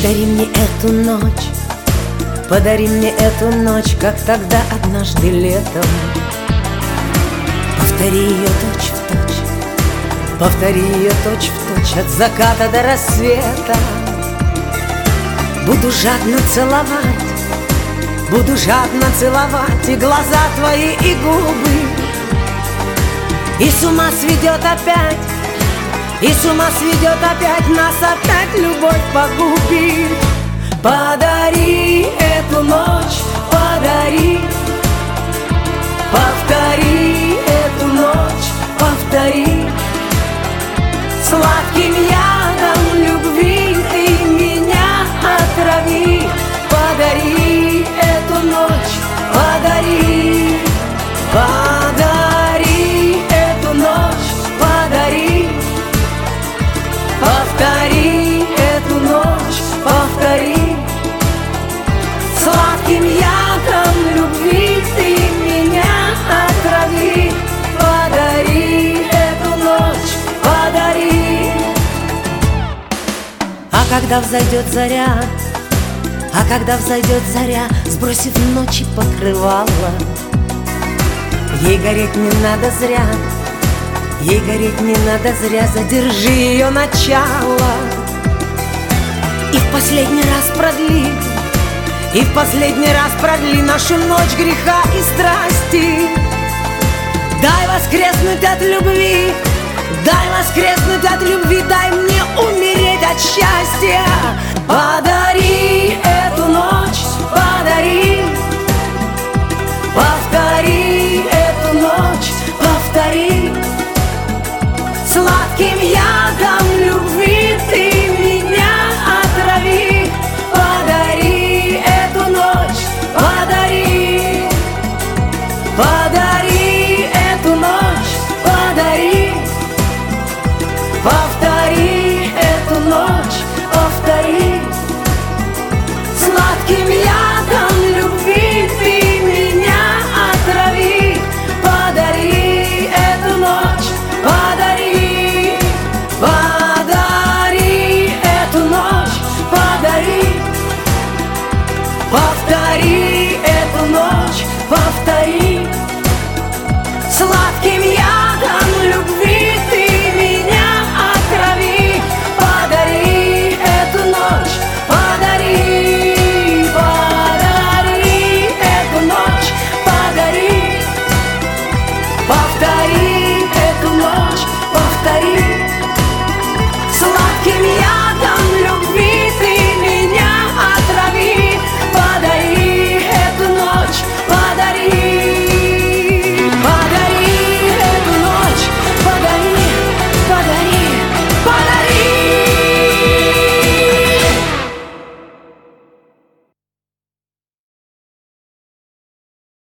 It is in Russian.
Подари мне эту ночь, подари мне эту ночь, как тогда однажды летом. Повтори ее точь в точь, повтори ее точь в точь, от заката до рассвета. Буду жадно целовать, буду жадно целовать и глаза твои, и губы. И с ума сведет опять, и с ума сведет опять, нас опять любовь погубит. Подари эту ночь, подари, повтори эту ночь, повтори. Сладким ядом любви ты меня отрави. Подари эту ночь, подари, подари эту ночь, подари. Повтори эту ночь, повтори. Сладким ядом любви ты меня отрави. Подари эту ночь, подари. А когда взойдет заря, а когда взойдет заря, сбросив ночи покрывало, ей гореть не надо зря, ей гореть не надо зря, задержи ее начало. И в последний раз продли, и в последний раз продли нашу ночь греха и страсти. Дай воскреснуть от любви, дай воскреснуть от любви, дай мне умереть от счастья. Подари эту ночь, подари,